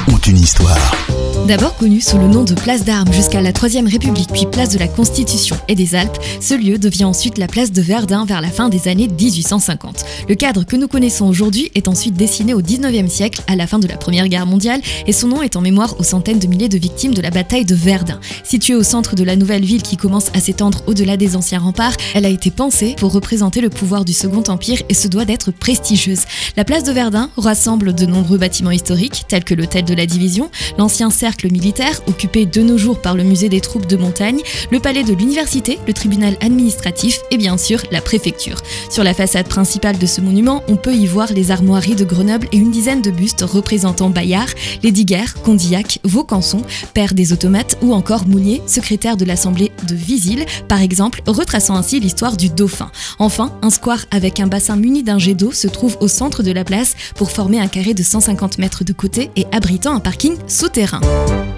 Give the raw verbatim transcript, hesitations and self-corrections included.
ont une histoire. D'abord connu sous le nom de place d'Armes jusqu'à la Troisième République puis place de la Constitution et des Alpes, ce lieu devient ensuite la place de Verdun vers la fin des années dix-huit cent cinquante. Le cadre que nous connaissons aujourd'hui est ensuite dessiné au dix-neuvième siècle, à la fin de la Première Guerre mondiale, et son nom est en mémoire aux centaines de milliers de victimes de la bataille de Verdun. Située au centre de la nouvelle ville qui commence à s'étendre au-delà des anciens remparts, elle a été pensée pour représenter le pouvoir du Second Empire et se doit d'être prestigieuse. La place de Verdun rassemble de nombreux bâtiments historiques, tels que l'hôtel de la Division, l'ancien cercle militaire, occupé de nos jours par le musée des troupes de montagne, le palais de l'université, le tribunal administratif et bien sûr la préfecture. Sur la façade principale de ce monument, on peut y voir les armoiries de Grenoble et une dizaine de bustes représentant Bayard, Lesdiguières, Condillac, Vaucanson, père des automates ou encore Mounier, secrétaire de l'Assemblée de Visil, par exemple, retraçant ainsi l'histoire du dauphin. Enfin, un square avec un bassin muni d'un jet d'eau se trouve au centre de la place pour former un carré de cent cinquante mètres de côté et abritant un parking souterrain.